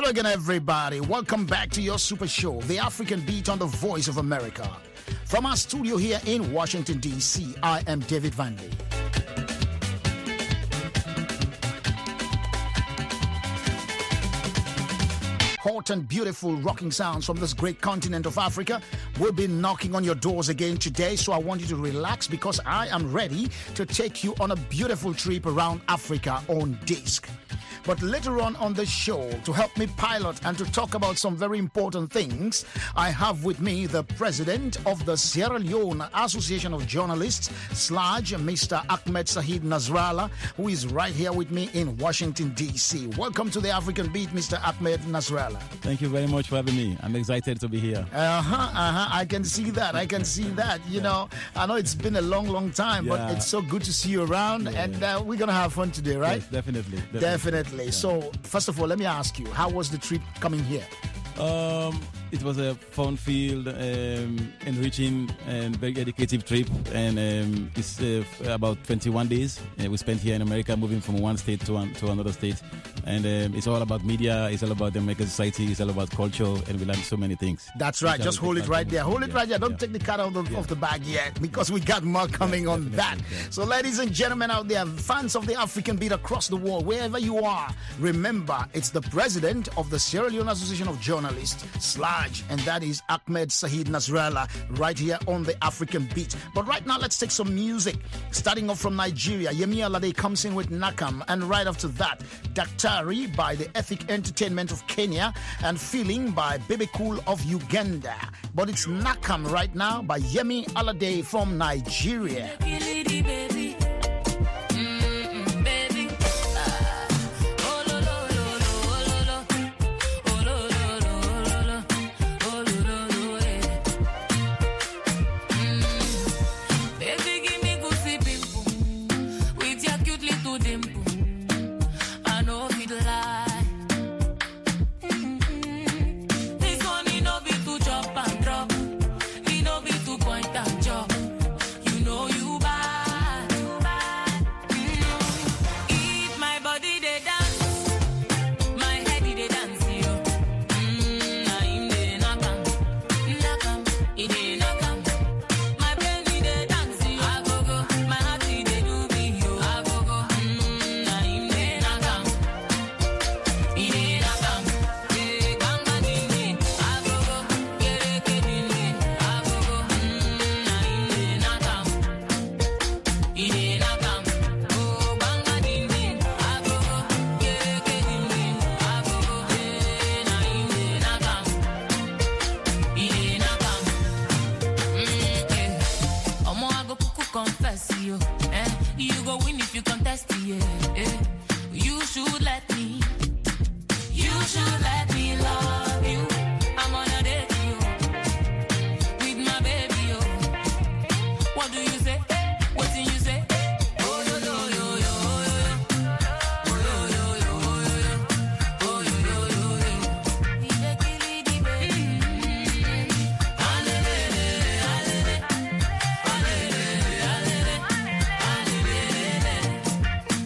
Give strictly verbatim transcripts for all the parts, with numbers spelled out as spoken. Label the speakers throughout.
Speaker 1: Hello again, everybody. Welcome back to your super show, The African Beat on the Voice of America. From our studio here in Washington, D C, I am David Vanley. Hot and beautiful rocking sounds from this great continent of Africa will be knocking on your doors again today. So I want you to relax because I am ready to take you on a beautiful trip around Africa on disc. But later on on the show, to help me pilot and to talk about some very important things, I have with me the president of the Sierra Leone Association of Journalists, SLAJ, Mister Ahmed Said Nasrallah, who is right here with me in Washington, D C. Welcome to the African Beat, Mister Ahmed Nasrallah.
Speaker 2: Thank you very much for having me. I'm excited to be here.
Speaker 1: Uh-huh, uh-huh. I can see that. I can see that. You know, I know it's been a long, long time,
Speaker 2: Yeah.
Speaker 1: but it's so good to see you around,
Speaker 2: Yeah.
Speaker 1: and uh, we're going to have fun today, right?
Speaker 2: Yes, definitely. Definitely.
Speaker 1: Definitely. So, first of all, let me ask you, how was the trip coming here?
Speaker 2: Um, it was a fun-filled, um, enriching, and very educative trip. And um, it's uh, about twenty-one days uh, we spent here in America, moving from one state to one, to another state. And um, it's all about media. It's all about the American society. It's all about culture, and we learned so many things.
Speaker 1: That's right. Just hold it right there. Hold it
Speaker 2: Yeah,
Speaker 1: right there. Don't
Speaker 2: yeah.
Speaker 1: take the cat out of,
Speaker 2: Yeah.
Speaker 1: of the bag yet, because we got more coming on that.
Speaker 2: definitely, yeah.
Speaker 1: So, ladies and gentlemen out there, fans of the African Beat across the world, wherever you are, remember, it's the president of the Sierra Leone Association of Journalists, SLAJ, and that is Ahmed Said Nasrallah, right here on the African Beat. But right now, let's take some music. Starting off from Nigeria, Yemi Alade comes in with Nakam, and right after that, Daktari by the Ethic Entertainment of Kenya, and Feeling by Bebe Cool of Uganda. But it's Nakam right now by Yemi Alade from Nigeria.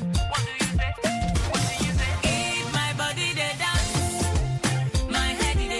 Speaker 3: My body they dance, my head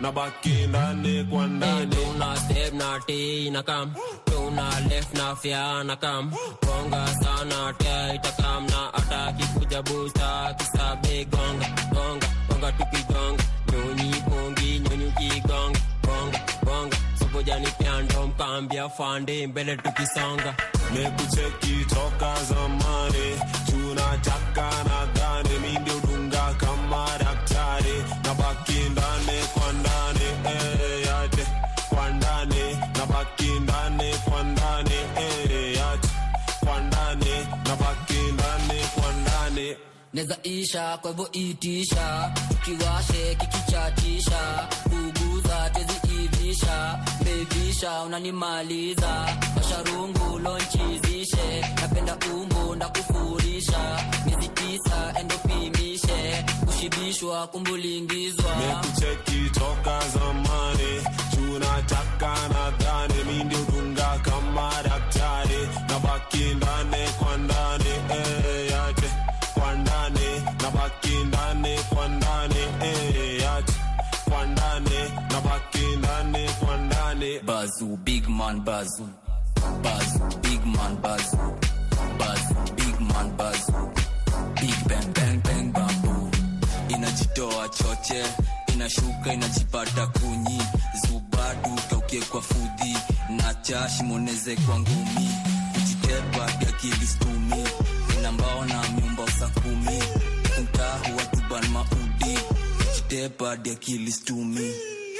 Speaker 3: na baki ndani kwa ndani.
Speaker 4: Tuna step na T na kam, tuna left na fia na kam, gonga sana tia itakam na ataki kuja booster kisabe gonga gonga gonga tukigonga nyonyi bongi nyonyi kigonga gonga gonga soboja ni piando mkambia fande mbele tukisonga.
Speaker 3: Nekucheki toka zamani tunataka nadhani mimi ndio dunga kama daktari na baki ndani kwa ndani eh yate kwa ndani na baki ndani kwa ndani eh yate kwa ndani na baki ndani kwa ndani.
Speaker 5: Neza isha kwa hivyo itisha kiwashe kikichatisha kuguza tezi ivisha bevisha unanimaliza masharungu lonchizishe napenda umbo na kufurisha miezi tisa endopimishe kushibishwa kumbulingizwa.
Speaker 3: Nekucheki toka zamani tunataka nadhani mimi ndio dunga kama daktari na baki ndani kwa ndani eh yate kwa ndani na baki ndani kwa ndani eh yate kwa ndani na baki ndani kwa ndani.
Speaker 5: Bazu big man bazu bazu big man bazu bazu big man bazu big bang bang bang bambu inajitoa choche inashuka inajipata kunyi zubadu kaukie kwa fudhi na chashi moneze kwa ngumi kujitepa ya kilistumi inambao na myumba usakumi mtahu watuban maudi kujitepa ya kilistumi.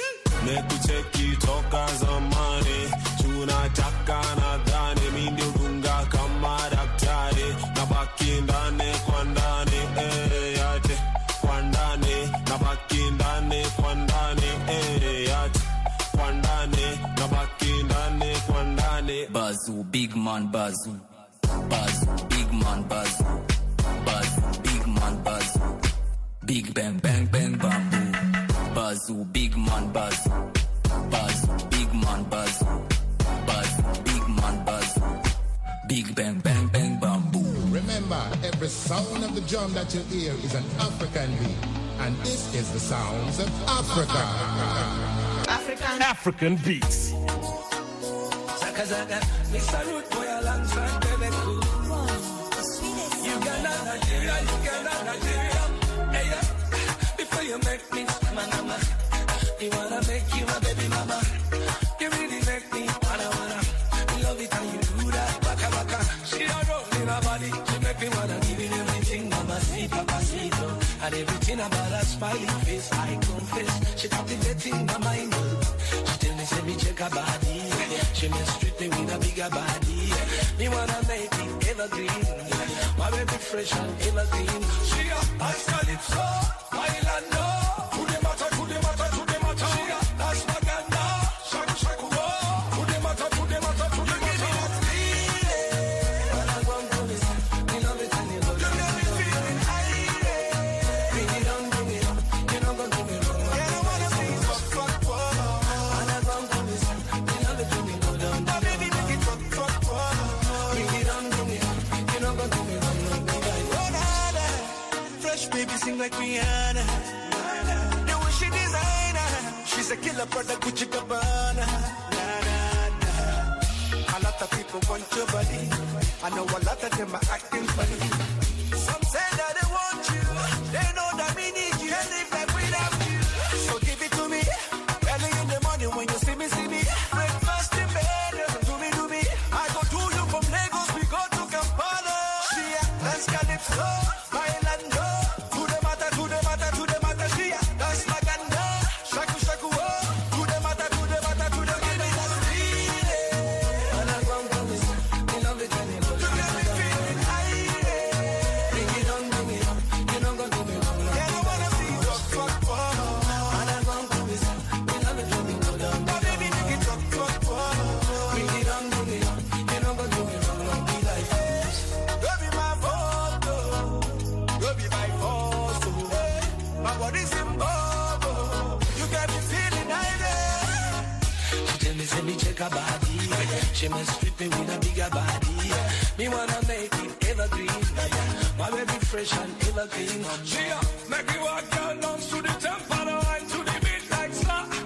Speaker 3: Nekucheki toka zamani tunataka nadhani mimi ndio dunga kama daktari na baki ndani kwa ndani eh yate kwa ndani na baki ndani kwa ndani eh yate kwa ndani na baki ndani kwa ndani.
Speaker 5: Bazu big man bazu bazu big man bazu bazu big man bazu big bang bang bang bambu bazu big man bazu bazu big man bazu bazu big man bazu big bang bang bang bambu.
Speaker 6: Remember, every sound of the drum that you hear is an African beat, and this is the sounds of Africa.
Speaker 7: African African beats. Zaka zaka, Mister Root boy alongside Bebeku. Uganda, Nigeria, Uganda, Nigeria. Hey yeah, before you make me mama, you wanna make you my baby mama. You really make me wanna wanna love it how you do that. Waka waka, she a roll in her body. She make me wanna give you everything, mama, sweet papacito. And everything about her smiling face, I confess. She captivating my mind. She tell me, say me check her body. She mistreat me with a bigger body. Me wanna make it evergreen. My baby fresh and evergreen. She a ice calypso, Bailando. To the matter, to the matter, to the matter. She a that's Maganda. Shaku shaku wo. To the matter, to the matter, to the matter. When I go to this, me love it and you love it. You got me feeling high. Bring it on, bring it on. You don't go do me wrong. You don't wanna see fuck, fuck, fuck. When I go to this, me love it when you go down. Now baby make it fuck, fuck, fuck. Bring it on, bring it on. You don't go do me wrong. Fresh baby sing like Rihanna. The way she designer. She's a killer product Gucci Gabbana. Nah, nah, nah. A lot of people want your body. I know a lot of them are acting funny. Some say that they want you. They know that we need you. Can't live like without you. So give it to me. Early in the morning when you see me, see me. Breakfast in bed. Do me, do me. I go to you from Lagos. We go to Kampala. She a dance calypso. Bailando. To the matter, to the matter, to the matter. She a dance Maganda. Shaku shaku wo. To the matter, to the matter, to the matter. That's feeling. And I go on this. Me love it when you go. You got me feeling high. Bring it on, bring it on. You don't go do me wrong. Yeah, I wanna see you fuck, fuck, fuck. And I go on this. Me love it when you go down. Now baby make it fuck, fuck, fuck. Bring it on, bring it on. You don't go do me wrong. Be like this. Go be my photo. Go be my photo. My body's in bubble. You got me feeling high. She tell me, say me check her body. She must strip me with a bigger body. Me wanna make it evergreen. My baby fresh and evergreen. She a make me walk down, dance to the tempo, and to the beat like slap.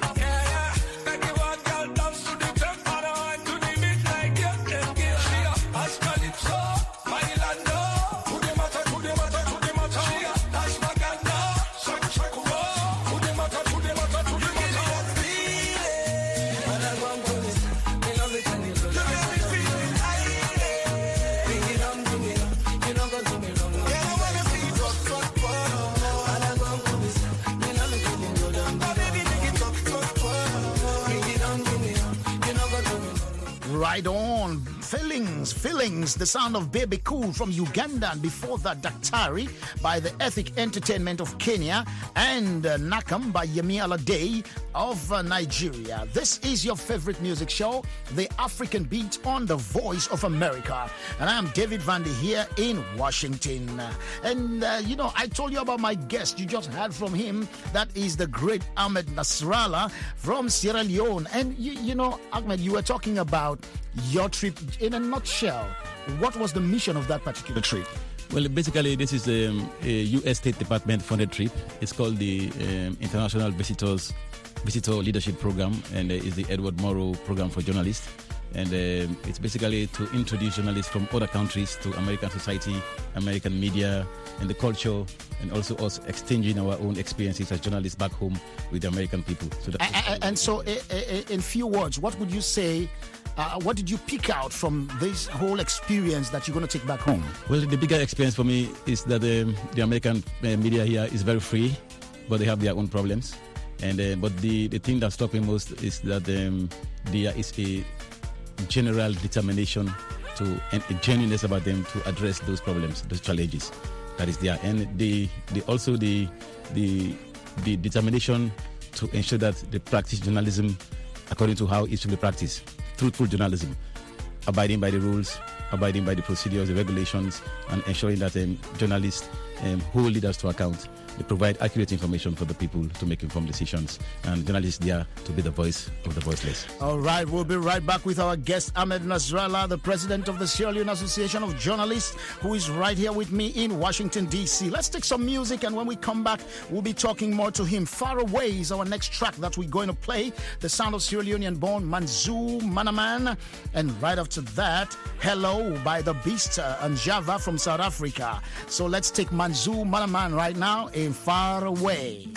Speaker 1: Right on. Feelings, feelings. The sound of Baby Cool from Uganda. And before that, Daktari by the Ethic Entertainment of Kenya. And uh, Nakam by Yemi Alade of uh, Nigeria. This is your favorite music show, The African Beat on the Voice of America. And I am David Vandy here in Washington. And, uh, you know, I told you about my guest. You just heard from him. That is the great Ahmed Nasrallah from Sierra Leone. And, you, you know, Ahmed, you were talking about your trip in a nutshell. What was the mission of that particular trip?
Speaker 2: Well, basically, this is um, a U S State Department funded trip. It's called the um, International Visitors Visitor Leadership Program, and uh, it's the Edward Morrow Program for Journalists. And um, it's basically to introduce journalists from other countries to American society, American media, and the culture, and also us exchanging our own experiences as journalists back home with the American people. So that's
Speaker 1: and, and so, in few words, what would you say? Uh, what did you pick out from this whole experience that you're going to take back home?
Speaker 2: Well, the bigger experience for me is that um, the American uh, media here is very free, but they have their own problems. And uh, but the, the thing that struck me most is that um, there is a general determination to and a genuineness about them to address those problems, those challenges that is there, and the, the also the the the determination to ensure that they practice journalism according to how it should be practiced. Truthful journalism, abiding by the rules, abiding by the procedures, the regulations, and ensuring that um, journalists um, hold leaders to account. They provide accurate information for the people to make informed decisions, and journalists there to be the voice of the voiceless.
Speaker 1: All right, we'll be right back with our guest, Ahmed Nasrallah, the president of the Sierra Leone Association of Journalists, who is right here with me in Washington, D C. Let's take some music, and when we come back, we'll be talking more to him. Far Away is our next track that we're going to play, the sound of Sierra Leonean-born Manzou Manaman. And right after that, Hello by the Beast uh, and Java from South Africa. So let's take Manzou Manaman right now in Far Away.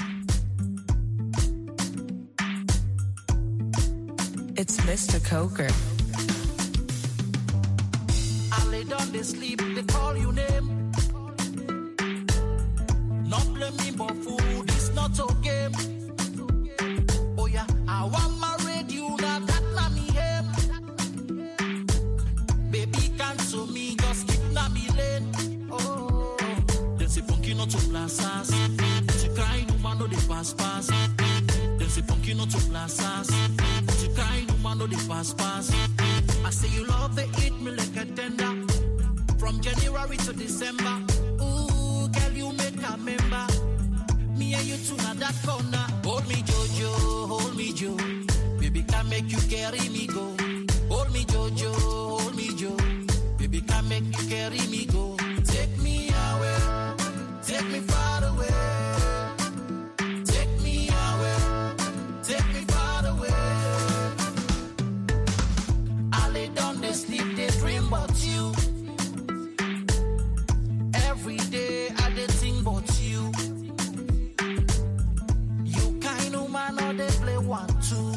Speaker 8: It's Mister Coker.
Speaker 9: I lay down, they sleep, they call you name. Not blame me, but food is not okay. Oh yeah, I want my radio, now that na me him. Baby, cancel me, just keep na me lane. Oh, they say funky not to plazas. She cry, no man, no they pass pass. They say funky not to plazas. She cry, no man, no they pass pass. I say you love the eat me like a tender. From January to December. Ooh, girl, you make a member. Me and you two na that corner. Hold me, Jojo, hold me, Joe. Baby, can make you carry me go. Hold me, Jojo, hold me, Joe. Baby, can make you carry me go. Take me away, take me far away. Take me away, take me far away. I lay down, they sleep, they dream about you. Every day I dey think about you. You kind of man or they play one two.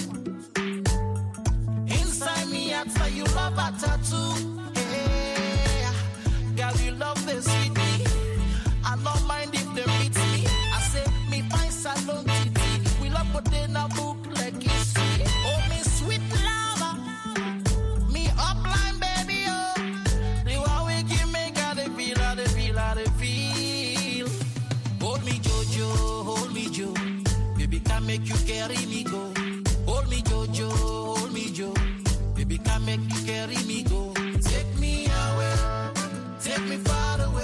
Speaker 9: Inside me I tell you love a tattoo. Hey, girl you love the city. I don't mind if they meet me. I say me find salon titi. We love but then I book like history. Oh me sweet lava, me upline baby oh. The one we give me got the feel, how the feel, how the feel. Hold me Jojo, hold me Joe. Baby can make you carry me go. Hold me Jojo, hold me Joe. Baby can make you carry me go. Take me away, take me far away.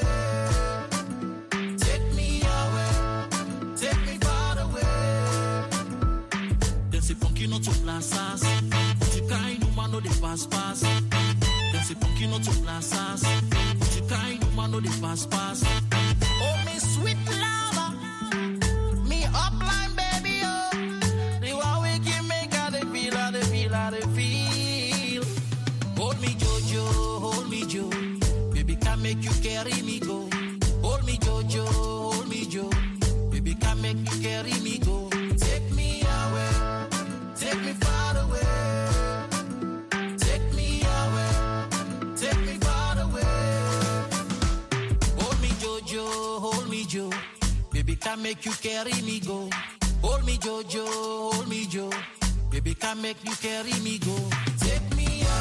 Speaker 9: Take me away, take me far away. They say funky not to plazas. She cry, no man, no they pass pass. They say funky not to plazas. She cry, no man, no they pass pass. Oh, me sweet lava, me upline baby, oh. The one we give me got the feel, how the feel, how the feel. Hold me Jojo, hold me Joe. Baby can make you carry me go. Hold me Jojo, hold me Joe. Baby can make you carry me go. Take me away, take me far away. Take me away, take me far away. Hold me Jojo, hold me Joe. Baby can make you carry me go. Hold me Jojo, hold me Joe. Baby can make you carry me go. Take me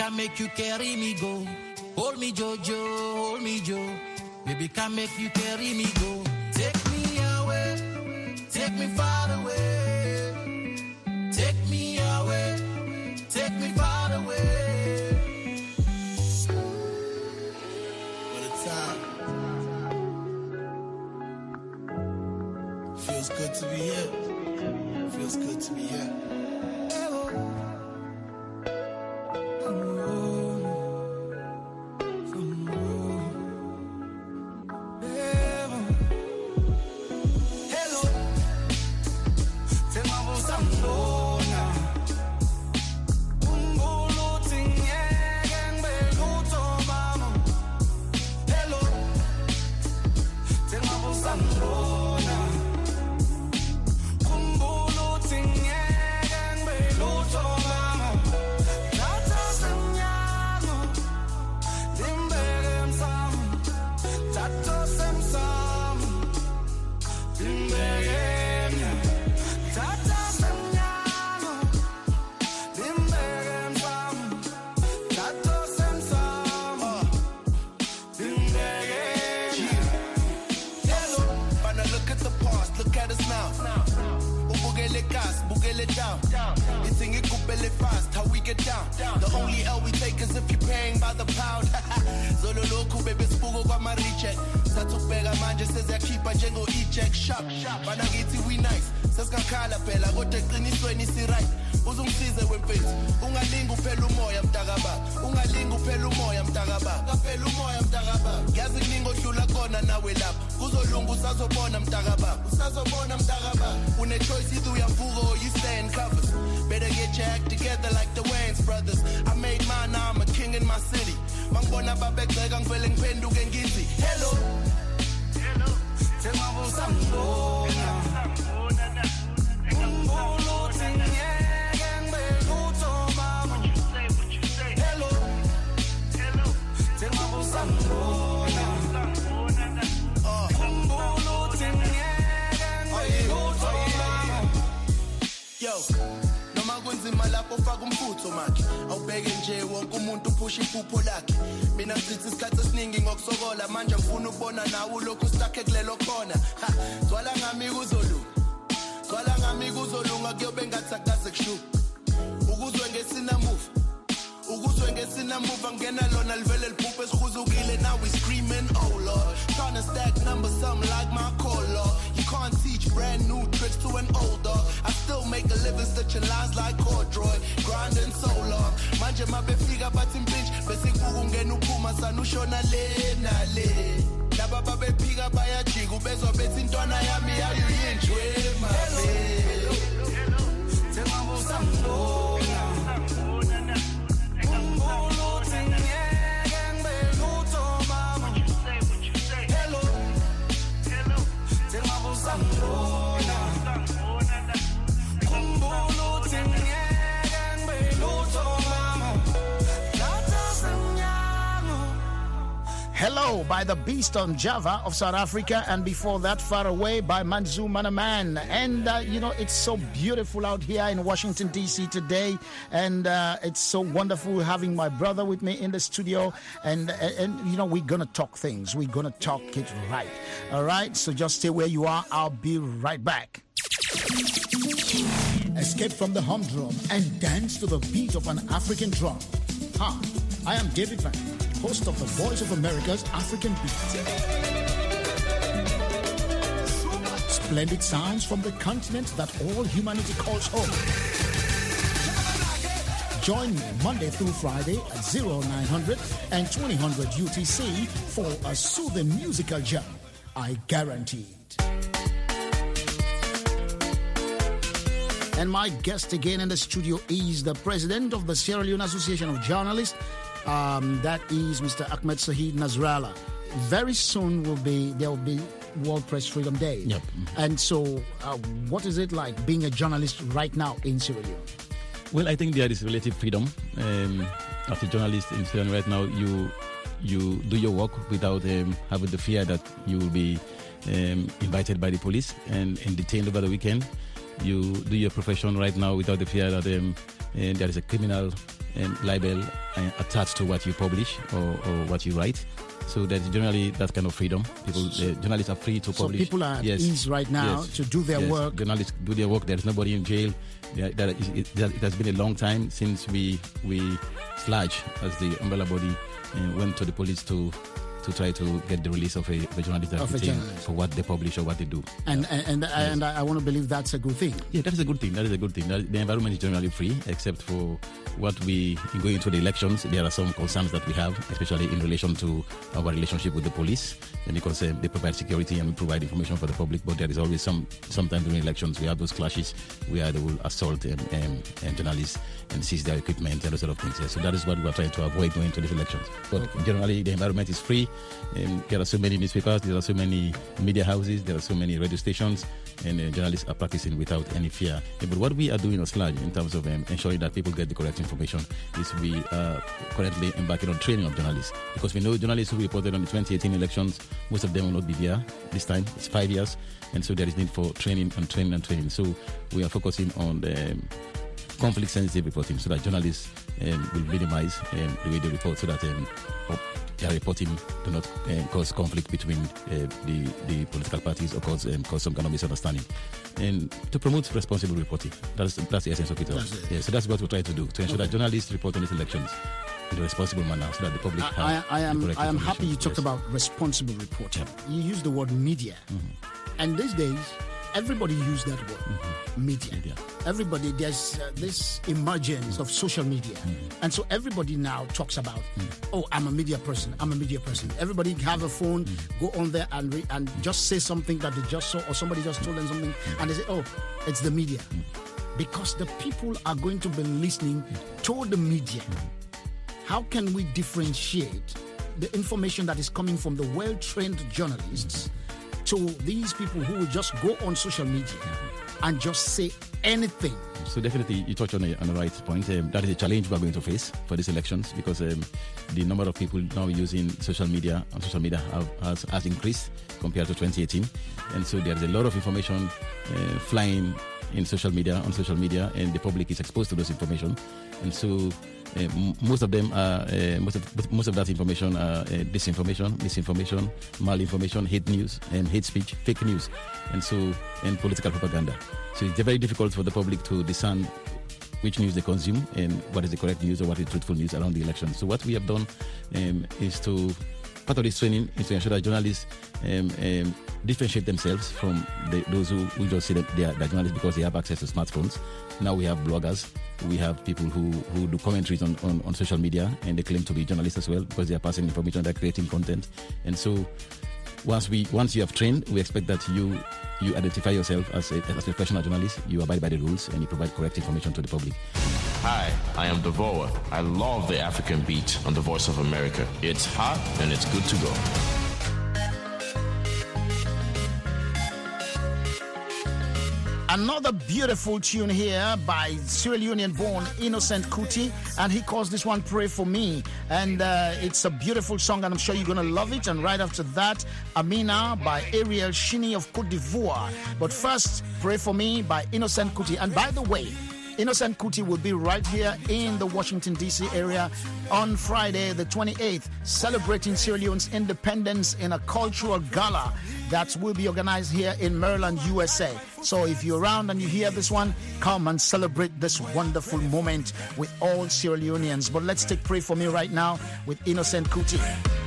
Speaker 9: can make you carry me go. Hold me, Jojo, hold me, Joe. Baby, can make you carry me go. Take me away, take me far away. Take me away, take me far away.
Speaker 7: What a time. Feels good to be here. Feels good to be here.
Speaker 1: Hello by the Beast on Java of South Africa, and before that, Far Away by Manzu Manaman. And uh, you know, it's so beautiful out here in Washington D C today, and uh, it's so wonderful having my brother with me in the studio. And, and and you know, we're gonna talk things, we're gonna talk it right. All right, so just stay where you are. I'll be right back. Escape from the humdrum and dance to the beat of an African drum. Hi, I am David Van, host of the Voice of America's African Beat. Splendid sounds from the continent that all humanity calls home. Join me Monday through Friday at oh nine hundred and twenty hundred U T C for a soothing musical jam. I guarantee it. And my guest again in the studio is the president of the Sierra Leone Association of Journalists. Um, that is Mister Ahmed Saheed Nasrallah. Very soon will be there will be World Press Freedom Day.
Speaker 2: Yep.
Speaker 1: And so, uh, what is it like being a journalist right now in Sierra Leone?
Speaker 2: Well, I think there is relative freedom. Um, as a journalist in Sierra Leone right now, you you do your work without um, having the fear that you will be um, invited by the police and, and detained over the weekend. You do your profession right now without the fear that um, uh, there is a criminal um, libel uh, attached to what you publish or, or what you write. So there's generally that kind of freedom. People, uh, journalists are free to
Speaker 1: So
Speaker 2: publish.
Speaker 1: people are at
Speaker 2: yes.
Speaker 1: ease right now
Speaker 2: yes.
Speaker 1: to do their
Speaker 2: yes.
Speaker 1: work.
Speaker 2: Journalists do their work. There's nobody in jail. There, there is, it, it has been a long time since we we Sludge, as the umbrella body, uh, went to the police to to try to get the release of a, of a journalist that
Speaker 1: Of a
Speaker 2: detained
Speaker 1: journalist.
Speaker 2: for what they publish or what they do.
Speaker 1: And and and, and I, I want to believe that's a good thing.
Speaker 2: Yeah, that is a good thing. That is a good thing. That, the environment is generally free, except for what we in going into the elections. There are some concerns that we have, especially in relation to our relationship with the police, and because uh, they provide security and we provide information for the public. But there is always some sometimes during elections we have those clashes where they will assault um, um, um, journalists and seize their equipment and those sort of things. Yeah. So that is what we are trying to avoid going into these elections. But okay. generally, the environment is free. Um, there are so many newspapers, there are so many media houses, there are so many radio stations, and uh, journalists are practicing without any fear. Yeah, but what we are doing at Sludge in terms of um, ensuring that people get the correct information is we are currently embarking on training of journalists, because we know journalists who reported on the twenty eighteen elections, most of them will not be there this time. It's five years, and so there is need for training and training and training. So we are focusing on the um, conflict-sensitive reporting, so that journalists um, will minimize um, the way they report, so that um, their reporting do not uh, cause conflict between uh, the, the political parties or cause, um, cause some kind of misunderstanding. And to promote responsible reporting, that's, that's the essence of it all.
Speaker 1: That's it.
Speaker 2: Yeah, so that's what we're trying to do, to ensure
Speaker 1: Okay.
Speaker 2: that journalists report on these elections in a responsible manner, so that the public
Speaker 1: I,
Speaker 2: have
Speaker 1: I, I am
Speaker 2: the correct
Speaker 1: I am
Speaker 2: information.
Speaker 1: happy you talked
Speaker 2: Yes.
Speaker 1: about responsible reporting.
Speaker 2: Yeah.
Speaker 1: You used the word media,
Speaker 2: Mm-hmm.
Speaker 1: and these days everybody use that word,
Speaker 2: Mm-hmm.
Speaker 1: media.
Speaker 2: Media.
Speaker 1: Everybody, there's uh, this emergence of social media,
Speaker 2: Mm-hmm.
Speaker 1: and so everybody now talks about, oh, I'm a media person. I'm a media person. Everybody have a phone,
Speaker 2: Mm-hmm.
Speaker 1: go on there and re- and just say something that they just saw, or somebody just told them something,
Speaker 2: Mm-hmm.
Speaker 1: and they say, oh, it's the media, because the people are going to be listening to the media. How can we differentiate the information that is coming from the well-trained journalists to these people who will just go on social media and just say anything?
Speaker 2: So definitely, you touch on, a, on the right point. Um, that is a challenge we are going to face for these elections, because um, the number of people now using social media on social media have, has, has increased compared to twenty eighteen, and so there is a lot of information uh, flying in social media on social media, and the public is exposed to those information, and so. Uh, m- most of them are uh, most of most of that information are uh, disinformation, misinformation, malinformation, hate news, and hate speech, fake news, and so and political propaganda. So it's very difficult for the public to discern which news they consume and what is the correct news or what is truthful news around the election. So what we have done um, is to part of this training is to ensure that journalists um, um, differentiate themselves from the, those who, who just say that they are, they are journalists because they have access to smartphones. Now we have bloggers, we have people who, who do commentaries on, on, on social media, and they claim to be journalists as well because they are passing information, they're creating content. And so once we once you have trained, we expect that you you identify yourself as a, as a professional journalist, you abide by the rules, and you provide correct information to the public.
Speaker 10: Hi, I am Devoa. I love the African beat on the Voice of America. It's hot and it's good to go.
Speaker 1: Another beautiful tune here by Sierra Leonean-born Innocent Kuti, and he calls this one Pray For Me. And uh, it's a beautiful song, and I'm sure you're going to love it. And right after that, Amina by Ariel Shini of Cote d'Ivoire. But first, Pray For Me by Innocent Kuti. And by the way, Innocent Kuti will be right here in the Washington, D C area on Friday, the twenty-eighth, celebrating Sierra Leone's independence in a cultural gala that will be organized here in Maryland, U S A. So if you're around and you hear this one, come and celebrate this wonderful moment with all Sierra Leoneans. But let's take Pray For Me right now with Innocent Kuti.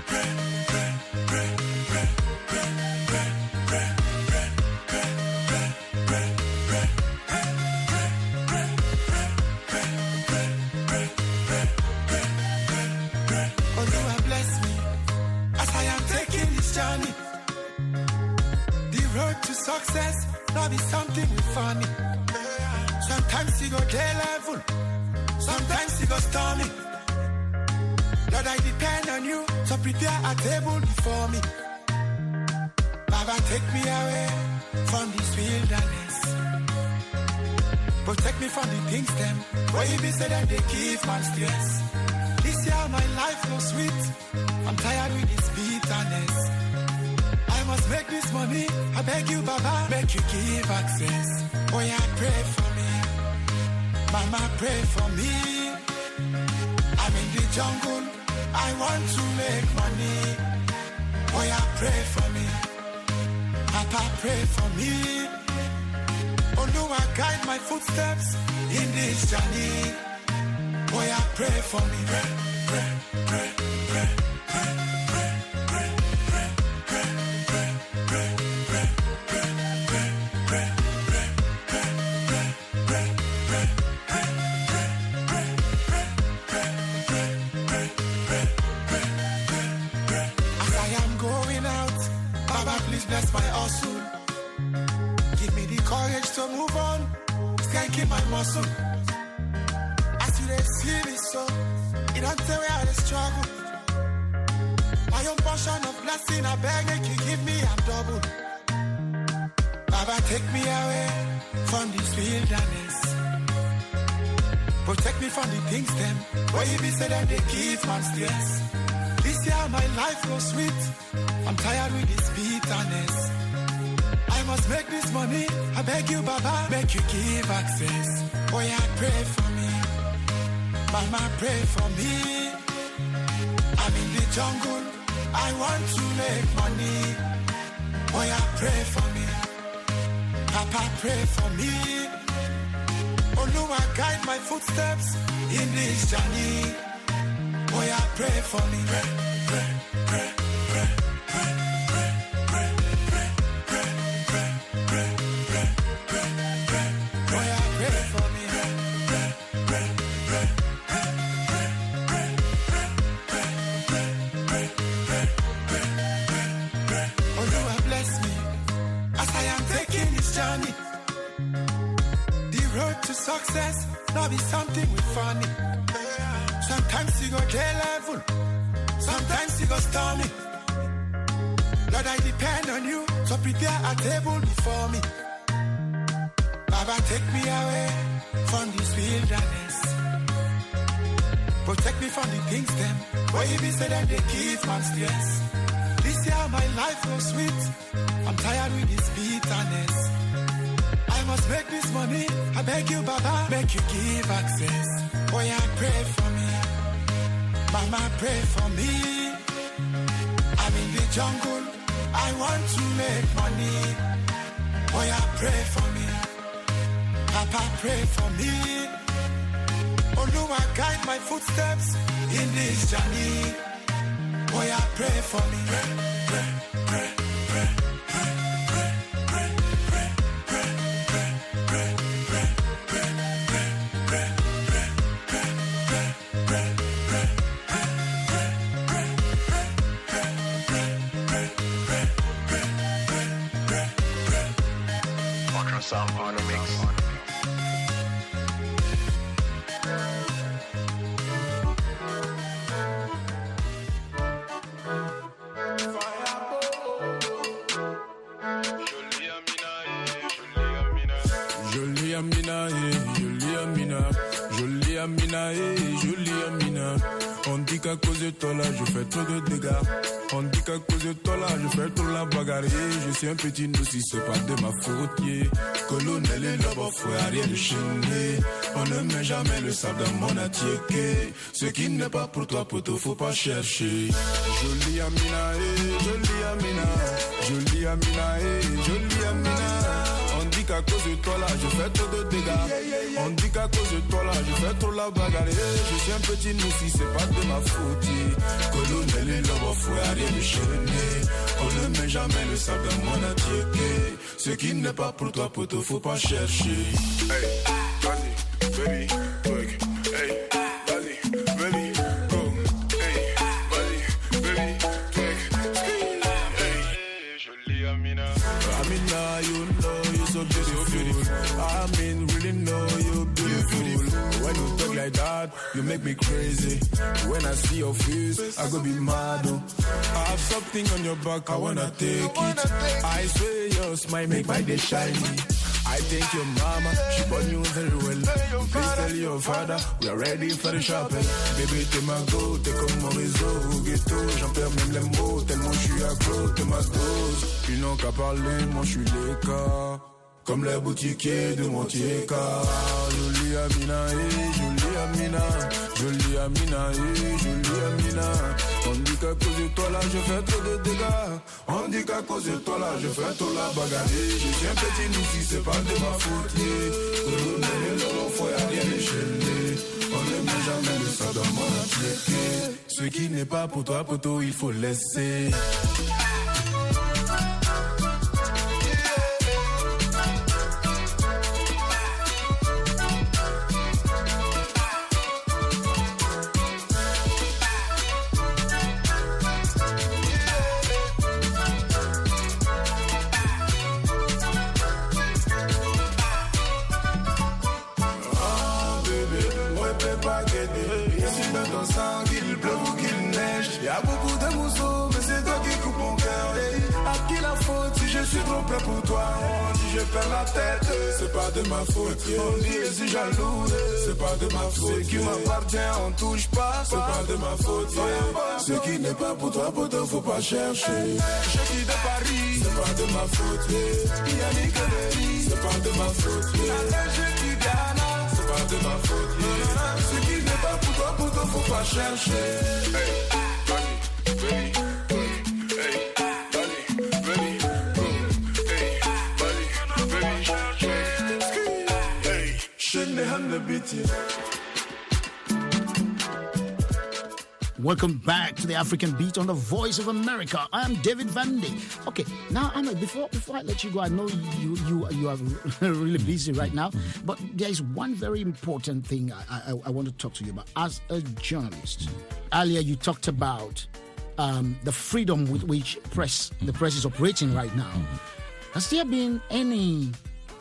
Speaker 7: Success, now be something funny. Sometimes you go day level, sometimes you go stormy. Lord, I depend on you, so prepare a table before me. Baba, take me away from this wilderness. Protect me from the things them, where you be said that they give man stress. This year my life was sweet, I'm tired with this bitterness. I must make this money, I beg you, Baba, make you give access. Oh yeah, pray for me, Mama, pray for me. I'm in the jungle, I want to make money. Boy, I pray for me. Papa, pray for me. Oluwa, guide my footsteps in this journey. Boy, I pray for me. Pray, pray, pray, pray, pray, pray, pray, pray, pray, pray, pray, pray, pray, pray, pray, as I am going out, Baba, please bless my hustle. Give me the courage to move on, skanking my muscle. As you they see me so, it don't tell where I struggle. My own portion of blessing, I beg that you give me a double. Baba, take me away from this wilderness. Protect me from the things them, where you be said that they give man stress. This year my life goes sweet, I'm tired with this bitterness. I must make this money, I beg you Baba, make you give access. Boy, I pray for me, Mama pray for me. I'm in the jungle, I want to make money. Boy, I pray for me, Papa pray for me. Oluwa, guide my footsteps in this journey. Boy, I pray for me. Pray, pray, pray, pray, pray, pray, pray, pray, pray, pray, pray, pray, pray, pray. Boy, I pray for me. Pray, pray, pray, pray, pray, pray, pray, pray, pray, pray, pray, pray, pray. Oluwa, bless me as I am taking this journey. The road to success, now be something with funny. Sometimes you go J level, sometimes you go stormy. Lord, I depend on you, so prepare a table before me. Baba, take me away from this wilderness. Protect me from the things them, where you be said that they give man stress. This year my life goes sweet, I'm tired with this bitterness. I must make this money, I beg you Baba, make you give access. Boy, I pray for me, Mama pray for me. I'm in the jungle, I want to make money. Boy, I pray for me, Papa pray for me. Oluwa, guide my footsteps in this journey. Boy, I pray for me. Pray, pray, pray, pray, pray, pray, pray, pray, pray, pray, pray, pray, pray, pray, pray, pray, pray.
Speaker 11: Sound on the mix.
Speaker 12: Jolie Amina, jolie Amina, jolie Amina, jolie Amina. On dit qu'à cause de toi là, je fais trop de dégâts. On dit qu'à cause de toi là, je fais trop la bagarre. Je suis un petit nous si c'est pas de ma faute. Yeah. Colonel et là-bas, faut rien de chaîner. On ne met jamais le sable dans mon attiéké. Ce qui n'est pas pour toi, poto, faut pas chercher. Jolie Amina, eh, jolie Amina, jolie Amina, eh, jolie Amina. On dit qu'à cause de toi là, je fais trop de dégâts. On dit qu'à cause de toi là, je fais trop la bagarre. Je suis un petit nous si c'est pas de ma faute. Colonel et là-bas, faut rien de chaîner. On ne met jamais le sable dans mon attiéké. Ce qui n'est pas pour toi, poto, faut pas chercher.
Speaker 13: Hey, vas-y, baby, quick. Hey, vas-y, baby, go. Hey, vas-y, baby, quick. Hey, jolie Amina.
Speaker 12: Amina, you know you're so beautiful. I mean, really know you're beautiful. When you talk like that, you make me crazy. When I see your face, I go be mad. Oh. I have something on your back, I wanna take it. I swear your smile make my day shiny. I thank your mama, she born you very well. Please tell your father, we are ready for the shopping. Baby, t'es ma go, t'es comme mon réseau. Ghetto, j'en perds même les mots, tellement je suis accro, t'es ma dose. Ils n'ont qu'à parler, moi je suis les cas. Comme les boutiquiers de mon Tieka. Jolie Amina, eh, jolie Amina, jolie Amina, eh, jolie Amina. On dit qu'à cause de toi là je fais trop de dégâts. On dit qu'à cause de toi là je fais trop la bagarre. Je suis un petit ici, c'est pas de ma faute. Colonel, l'homme, faut y aller déchaîner. On ne met jamais le sang dans mon entier. Ce qui n'est pas pour toi, poto, il faut laisser.
Speaker 7: Pour toi, on dit je perds la tête, c'est pas de ma faute. On dit je suis jaloux, c'est pas de ma faute. Ce qui m'appartient, on touche pas, c'est pas de ma faute. Ce qui n'est pas pour toi, poto, faut pas chercher. Je suis de Paris, c'est pas de ma faute. Yannick Léry, c'est pas de ma faute. Je suis Ghana, c'est pas de ma faute. Ce qui n'est pas pour toi, poto, faut pas chercher. Hey, baby, baby.
Speaker 1: Welcome back to the African Beat on the Voice of America. I am David Vandy. Okay, now Anna, before before I let you go, I know you you you are really busy right now, but there is one very important thing I, I, I want to talk to you about. As a journalist, earlier you talked about um, the freedom with which press the press is operating right now. Has there been any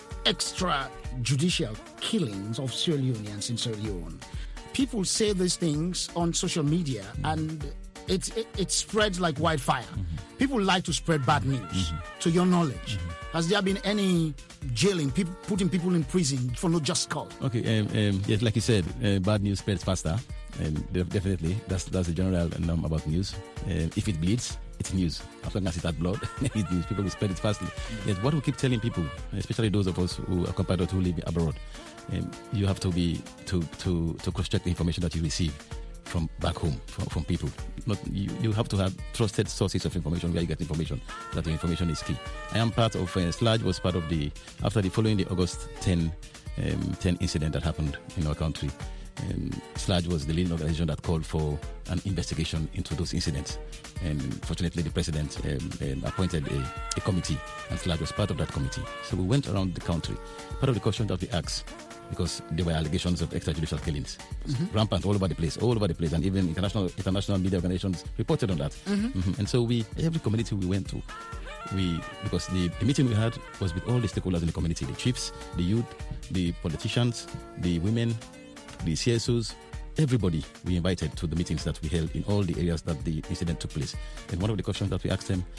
Speaker 1: extrajudicial killings of Sierra Leoneans in Sierra Leone? People say these things on social media, and it, it, it spreads like wildfire. Mm-hmm. People like to spread bad news. Mm-hmm. To your knowledge, mm-hmm. has there been any jailing, people, putting people in prison for no just cause?
Speaker 2: Okay, um, um, yes, like you said, uh, bad news spreads faster, and definitely that's that's the general norm about news. Uh, if it bleeds, it's news. As long as it has blood, it's news. People will spread it fastly. Mm-hmm. Yes, what we keep telling people, especially those of us who are compatriots who live abroad, um, you have to be to to to cross-check the information that you receive from back home, from, from people. Not you, you have to have trusted sources of information where you get information. That the information is key. I am part of uh, SLAJ was part of the after the following the August tenth um, ten incident that happened in our country. Um, SLAJ was the leading organization that called for an investigation into those incidents, and fortunately the president um, um, appointed a, a committee, and SLAJ was part of that committee. So we went around the country. Part of the question that we asked, because there were allegations of extrajudicial killings, mm-hmm. rampant all over the place, all over the place, and even international international media organizations reported on that. Mm-hmm. Mm-hmm. And so we, every community we went to, we because the, the meeting we had was with all the stakeholders in the community, the chiefs, the youth, the politicians, the women, the C S Os, everybody we invited to the meetings that we held in all the areas that the incident took place. And one of the questions that we asked them,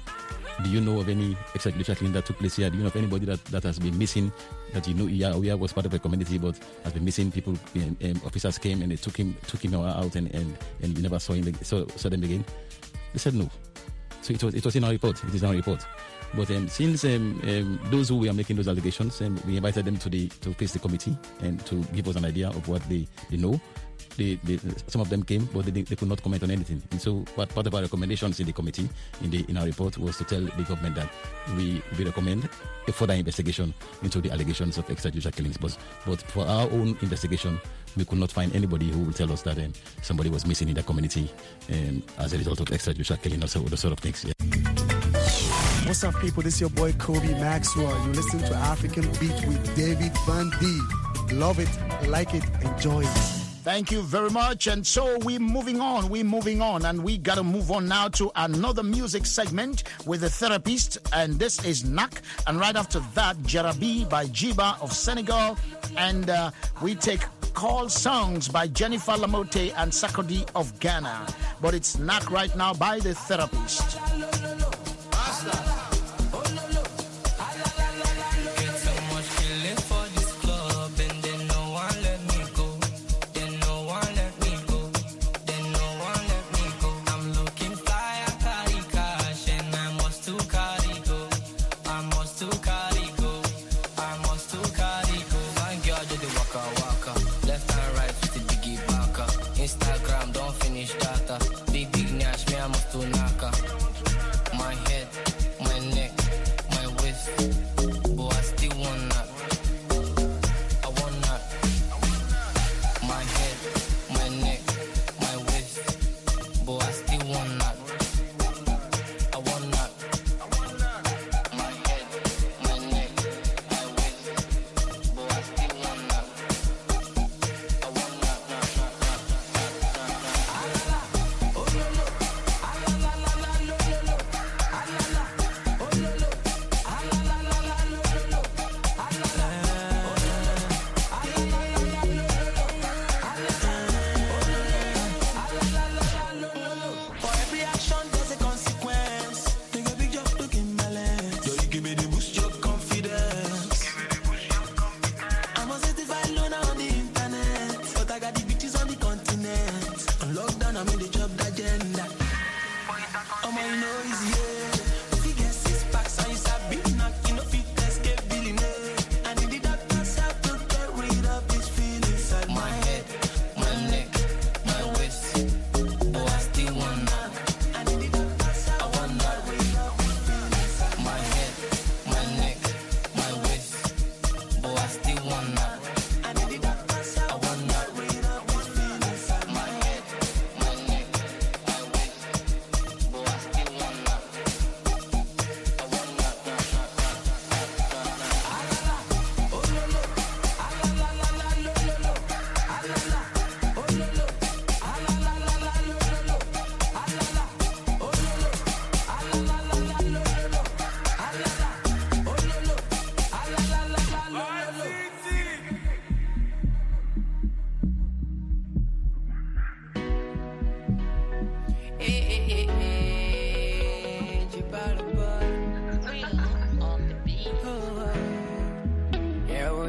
Speaker 2: do you know of any extrajudicial killing that took place here? Do you know of anybody that, that has been missing, that you know, yeah, we was part of a community but has been missing? People, um, um, officers came and they took him took him out and, and, and you never saw him, saw, saw them again? They said no. So it was it was in our report. It is in our report. But um, since um, um, those who were making those allegations, um, we invited them to the to face the committee and to give us an idea of what they, they know. They, they, some of them came, but they, they could not comment on anything. And so, what part of our recommendations in the committee, in the in our report, was to tell the government that we, we recommend a further investigation into the allegations of extrajudicial killings. But, but for our own investigation, we could not find anybody who will tell us that um, somebody was missing in the community um, as a result of extrajudicial killing or so, those sort of things. Yeah.
Speaker 11: What's up, people? This is your boy Kobe Maxwell. You're listening to African Beat with David Van D. Love it, like it, enjoy it.
Speaker 1: Thank you very much. And so we're moving on. We're moving on. And we got to move on now to another music segment with a therapist. And this is Nak. And right after that, Jarabi by Jiba of Senegal. And uh, we take Call Songs by Jennifer Lamote and Sakodi of Ghana. But it's Nak right now by the therapist.
Speaker 14: Waka waka, left and right,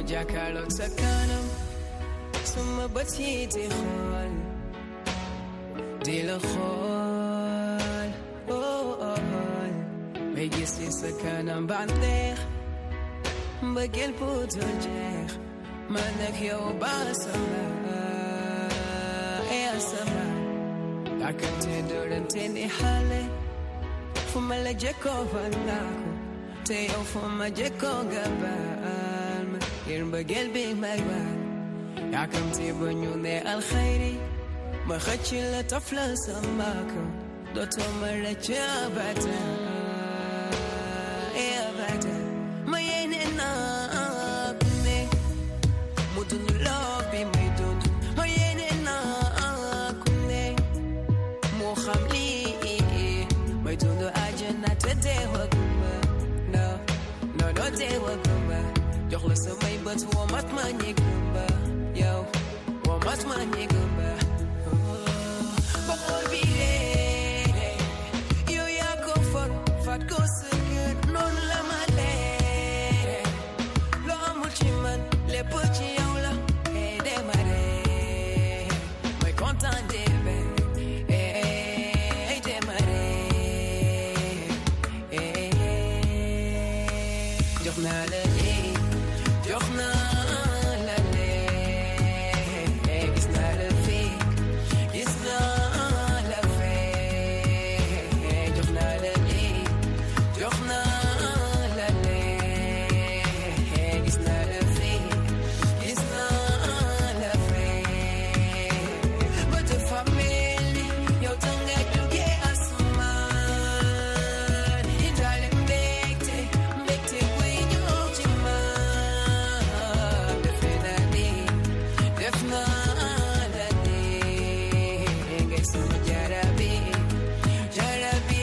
Speaker 8: Mojakalot sa kanam Sumabati di khol Di la khol Oh oh oh May gisi sa kanam banter Bagel po dojek Manak yaw basama E asama Akan tiduran tini hale Fumala jeko vanako Teo fuma jeko gabal Ir bagel big magban Akan tibunyune al khairi Ma khachila tafla samako Doto maracha bata E abata Ma yene na akne Mudun lobby my dun Ma yene na akne Mo khamli My dun do ajana tete wakuma No No no te wakuma Jokhla samay bat wa mat ma nyigumba Yo wa mat ma nyigumba Bakol bile Yo ya ko fat fat ko secret non la male Lo amul ci man le petit yow la e de mare May content de be e de mare e joxna la joxna la le gis na la fi gis na la fe joxna la li joxna la le gis na la fi gis na la fe but the family yow tanga duge asuma indale mbekte mbekte kwe nyojima definitely definitely ngay sama jarabi jarabi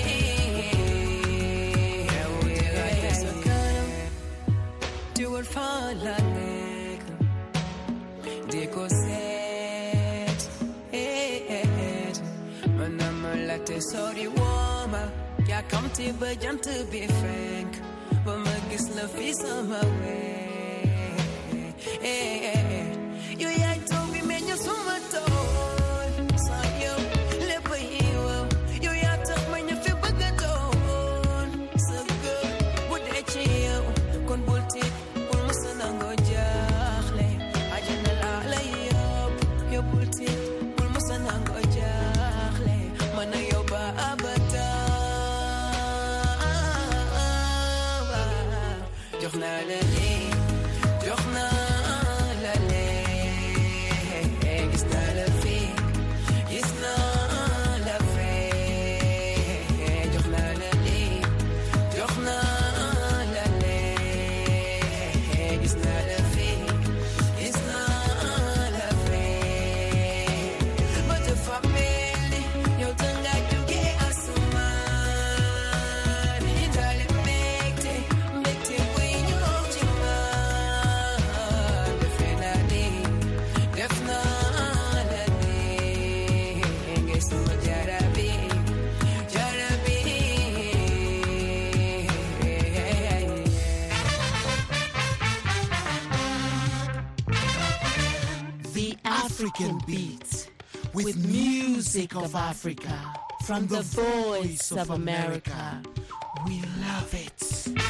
Speaker 8: awude sakaram tiwar falanek diko set eh manamala te sorry wama ya come to bajan to be frank but my gis la fi sama way eh you ya don't be men you so much so you le payo you ya tak man you fi bagadon so good would I chill kon bulti ul musanango jaxle ajana la la yop yo bulti ul musanango jaxle man yo ba abata joxna la li joxna la le gis na la fi gis na la fe joxna la li joxna la le gis na la fi gis na la fe but the family yow tanga duge asuma indale mbekte mbekte kwe nyojima definitely definitely ngay sama jarabi jarabi
Speaker 14: The African Beat with music of Africa from the voice of America. We love it.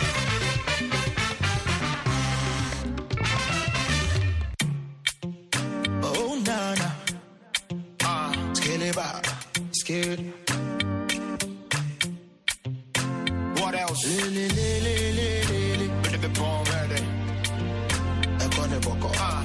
Speaker 15: Oh, Nana. Ah, Skilliba. Scared.
Speaker 3: What else?
Speaker 15: Lily, lily, lily, lily.
Speaker 3: Ready to be born ready.
Speaker 15: Ekone Boko.
Speaker 3: Ah,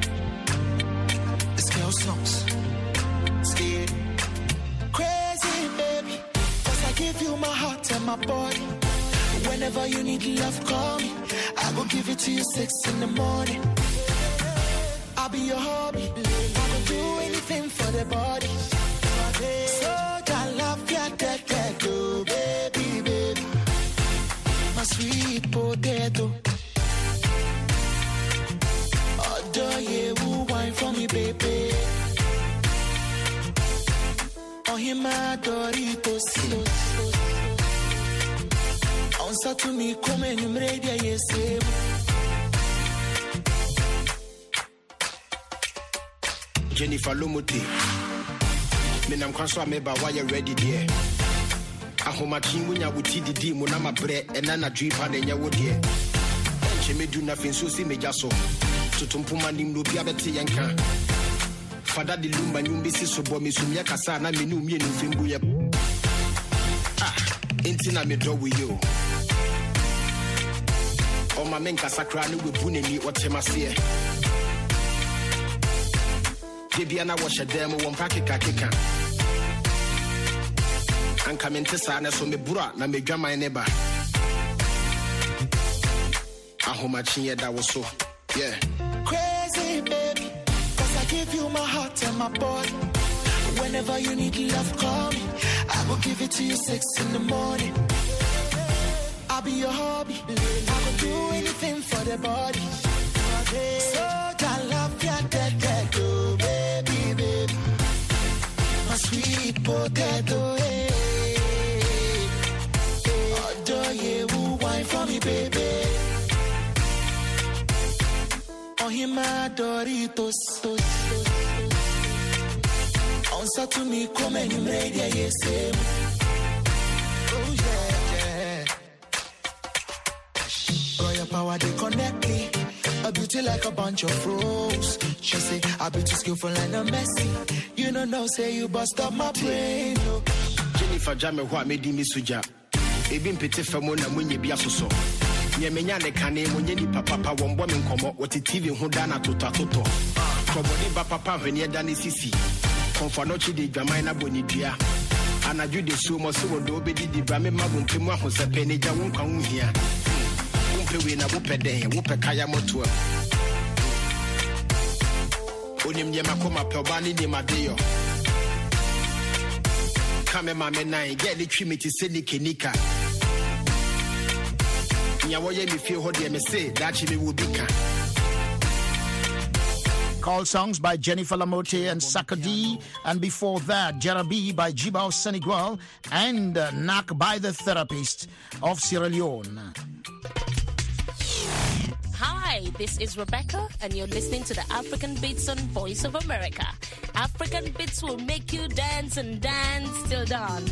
Speaker 15: The scale songs. Scared. Crazy, baby. Cause I give you my heart and my body. Whenever you need love, call me. I will give it to you six in the morning. I'll be your hobby. I will do anything for the body. So I love ya, that, that, oh, baby, baby. My sweet potato. Adore you, wine for me, baby. Oh, him, my Doritos. On Saturday, come and you ready, yes,
Speaker 16: Jennifer Lomote. Menam Kwanso Ameba, why you ready there? Ahoma Chingunya would see the D, Monama Bre, and Nana Drip and then you would hear. And she may do nothing, so see me just so. To Tumpuma Nimno Piabeti Yanka. Father the Lumba, you miss so bomb, Sumia Casana, Minu, me, and Fimbuya. Ah, Intina me draw with you. Oh, my men Casakrani will pune me what Temasia. Debiana wash a demo, one packet kaka. And come into Sana, so me bura, na me drama neighbor. Ahomachia, that was so, yeah.
Speaker 15: Crazy, baby. Cause I give you my heart and my body. Whenever you need love, call me. I will give it to you six in the morning. I'll be your hobby. I will do anything for the body. So I love ya, dead, dead, oh, baby, baby. My sweet potato, hey. Adore you, wine for me, baby. Oh, him, my Doritos. On Saturday, come and you made ya, yes, same. Oh, yeah, yeah. Royal power, they connect me. A beauty like a bunch of roses. She say, I be too skillful and I'm messy. You don't know, say you bust up my brain. No.
Speaker 16: Jennifer Jame, who made me suja. Ebin pete famona munye biasoso. Nyemenya ne kane munye ni papa wombo me nkomo. Wati T V hu dana tota toto. Kobodi ba papa hwenye dani sisi. Konfa no chi de dwamai na boni dua. Anaju de so mo so wodo obedi di bra me mabu mpemu ahosepe ne ja wonka hu hia. We na wupede wupe kaya moto onim ye makoma pelbani ni madeyo kame mame nine get the trimity seni kenika nya woye mi feel ho de me say that me will be can.
Speaker 1: Call songs by Jennifer Lamote and Sakadi, and before that, Jarabi by Jibao Senigual and uh, Nak by the Therapist of Sierra Leone.
Speaker 17: Hi, this is Rebecca, and you're listening to the African Beats on Voice of America. African Beats will make you dance and dance till dawn.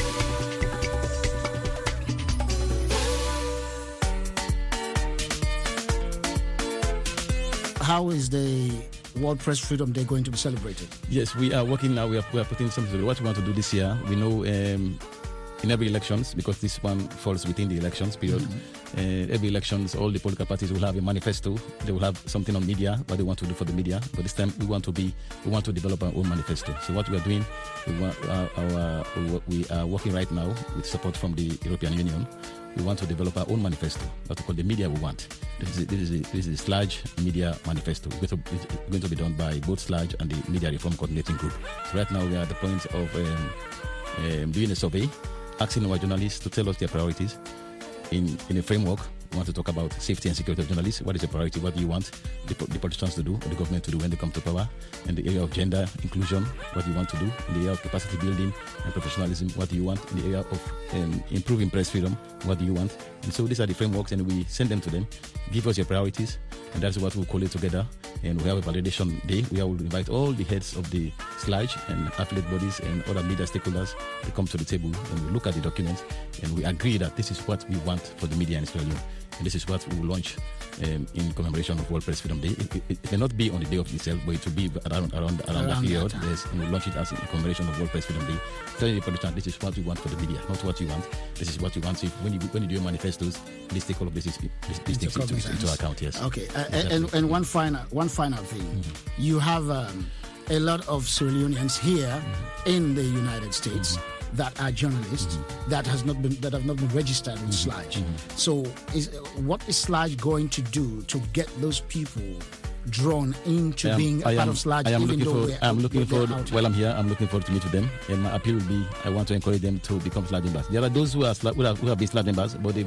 Speaker 1: How is the World Press Freedom Day going to be celebrated?
Speaker 2: Yes, we are working now. We are, we are putting something. What we want to do this year, we know um, in every elections, because this one falls within the elections period, mm-hmm. uh, every elections, all the political parties will have a manifesto. They will have something on media, what they want to do for the media. But this time, we want to be, we want to develop our own manifesto. So what we are doing, we, want, uh, our, we are working right now with support from the European Union. We want to develop our own manifesto, what we call the media we want. This is, this is, a, this is a Sludge Media Manifesto. It's going, to, it's going to be done by both Sludge and the Media Reform Coordinating Group. So right now we are at the point of um, um, doing a survey, asking our journalists to tell us their priorities in, in a framework. We want to talk about safety and security of journalists. What is your priority? What do you want the, the politicians to do, or the government to do when they come to power? In the area of gender inclusion, what do you want to do? In the area of capacity building and professionalism, what do you want? In the area of um, improving press freedom, what do you want? And so these are the frameworks, and we send them to them. Give us your priorities, and that's what we'll call it together. And we have a validation day where we'll invite all the heads of the Sludge and affiliate bodies and other media stakeholders to come to the table, and we look at the documents, and we agree that this is what we want for the media in Sierra Leone. And this is what we will launch um, in commemoration of World Press Freedom Day. It, it, it may not be on the day of itself, but it will be around around, around, around that period. That yes, and we'll launch it as in commemoration of World Press Freedom Day. Telling the politician, this is what we want for the media, not what you want. This is what you want. So if, when you when you do your manifestos, please take all of this, this, this things into, into, into account. Yes.
Speaker 1: Okay. Uh, and and one final one final thing, mm-hmm. you have um, a lot of Sierra Leoneans here mm-hmm. in the United States. Mm-hmm. that are journalists mm-hmm. that has not been that have not been registered with mm-hmm. Sludge. Mm-hmm. So, is what is Sludge going to do to get those people drawn into
Speaker 2: am,
Speaker 1: being a
Speaker 2: I
Speaker 1: part
Speaker 2: am,
Speaker 1: of Sludge?
Speaker 2: I am
Speaker 1: even
Speaker 2: looking
Speaker 1: though
Speaker 2: forward. I'm looking forward.
Speaker 1: Out
Speaker 2: While I'm here, I'm looking forward to meet with them. And my appeal will be: I want to encourage them to become Sludge members. There are those who are who have, who have been Sludge members, but they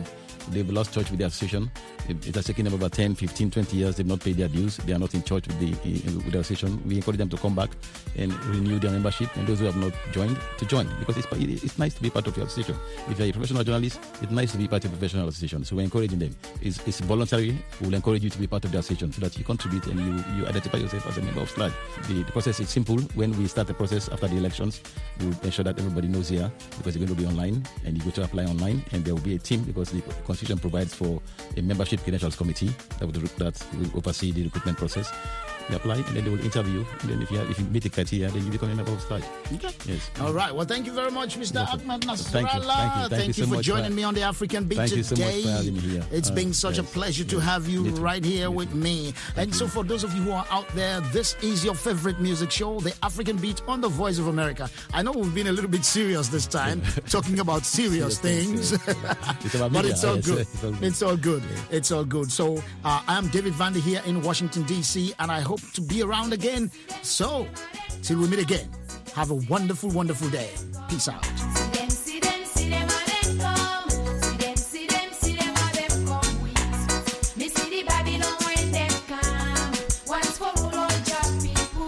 Speaker 2: they've lost touch with the association. It, it has taken them about ten, fifteen, twenty years. They've not paid their dues. They are not in touch with the with the association. We encourage them to come back and renew their membership, and those who have not joined, to join, because it's, it's nice to be part of your association. If you're a professional journalist, it's nice to be part of a professional association. So we're encouraging them. It's, it's voluntary. We'll encourage you to be part of the association so that you contribute and you, you identify yourself as a member of SLAG. The, the process is simple. When we start the process after the elections, we'll ensure that everybody knows here, because it's going to be online, and you go to apply online, and there will be a team, because the Constitution provides for a membership credentials committee that will, that will oversee the recruitment process. You apply, and then they will interview, and then if you have, if you meet the criteria, then you become a member of SLAG.
Speaker 1: Okay.
Speaker 2: Yes.
Speaker 1: All right. Well, thank you very much, Mister Ahmed Nasrallah.
Speaker 2: Thank you. Thank you. Thank
Speaker 1: Thank
Speaker 2: you
Speaker 1: you
Speaker 2: so
Speaker 1: for
Speaker 2: much
Speaker 1: joining
Speaker 2: for-
Speaker 1: me on the African Beat
Speaker 2: Thank
Speaker 1: today.
Speaker 2: you so much for having me here.
Speaker 1: It's
Speaker 2: Uh,
Speaker 1: been such
Speaker 2: yes,
Speaker 1: a pleasure to
Speaker 2: yes.
Speaker 1: have you
Speaker 2: Me too.
Speaker 1: right here with me. And so, for those of you who are out there, this is your favorite music show, the African Beat on the Voice of America. I know we've been a little bit serious this time, talking about serious things,
Speaker 2: It's about
Speaker 1: but
Speaker 2: media.
Speaker 1: it's all
Speaker 2: Yes,
Speaker 1: good.
Speaker 2: it's all good.
Speaker 1: It's all good. It's all good. So, uh, I'm David Vandy here in Washington, D C, and I hope to be around again. So, till we meet again, have a wonderful, wonderful day. Peace out.
Speaker 18: See them, see them, and them come. See them, see them, see them, and them come with. Me see the Babylon when them come. Once for all on job people.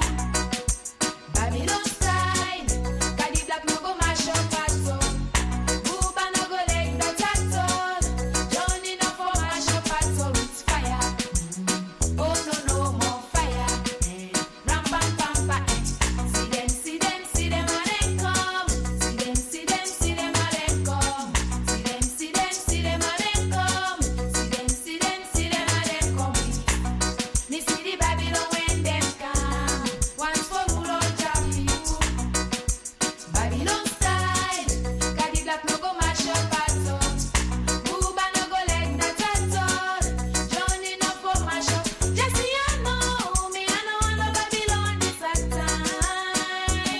Speaker 18: Babylon style. Got the black no go mash up at all. Booba no go like that at all. Johnny no for mash up at all. It's fire. Oh no no more fire. Ram bam bam bam. See them, see them, see them, and them come. See them, see them, see them, and them come. See them, see them, see them, and them come. See them, see them, see them, and them come. Me see the Babylon when them come. Once for rule on job people. Babylon style. Got the black no go mash up at all. Booba no go like that at all. Johnny no for mash up. Just me I know, me I know I know Babylon this at time.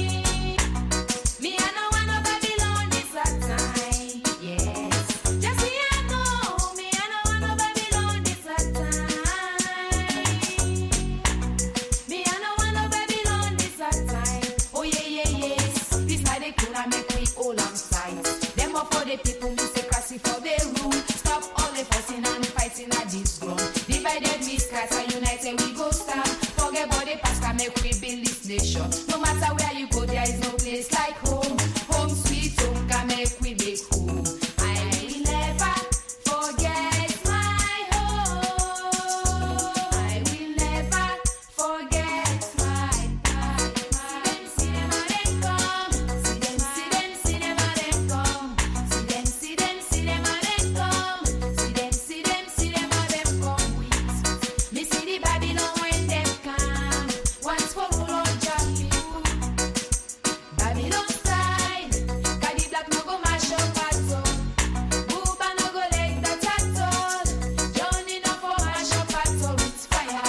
Speaker 18: Me I know I know Babylon this at time. Yes. Just me I know, me I know I know Babylon this at time. Me I know I know Babylon this at time. Oh yeah yeah yes. This night they could make we all on sight. Them up for the people, we say crassy for the rule. Stop all the fussing and fighting at this ground. Divided we scatter, united we go stand. Forget about the past and make we build this nation. No matter where you go, there is no place like home. Home sweet home can make we make home. I will never forget my home. I will never forget my my. See them, see them, and them come. See them, see them, see them, and them come. See them, see them, see them, and them come. See them, see them, see them, and them come with. Me see the Babylon when them come. Once for all on job people. Babylon style. Got the black no go mash up at all. Booba no go like that at all. Johnny no for mash up at all. It's fire.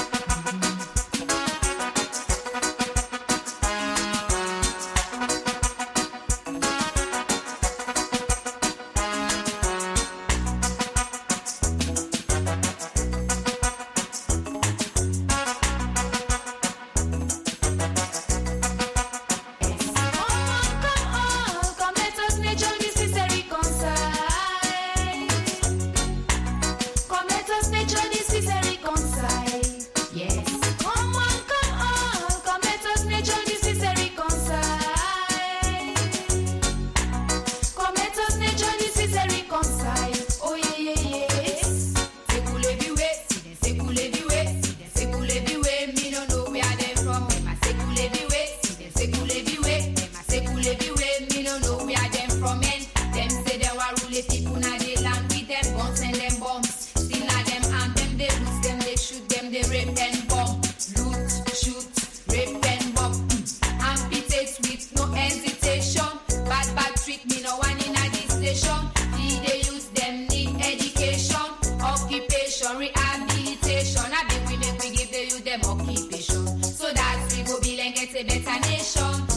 Speaker 18: Come let us nature this is a reconcile. Come let us nature this is a reconcile. Yes. Come on, come on. Come let us nature this is a reconcile. Come let us nature this is a reconcile. Oh yeah yeah yes. Say cool everywhere, see them say cool everywhere, see them say cool everywhere. Me don't know where they from. Them a say cool everywhere, see them say cool everywhere. Them a say cool everywhere. Me don't know where them from. And them say they were rule the people now they land with them guns and them bombs. Still now them and them they lose them, they shoot them, they rape and bomb. Loot, shoot, rape and bomb. Mm. Amputate with no hesitation. Bad bad treat me no one in a this station. Fee they use them need education, occupation, rehabilitation. I think we make we give the youth them occupation. So that we go build and get a better nation.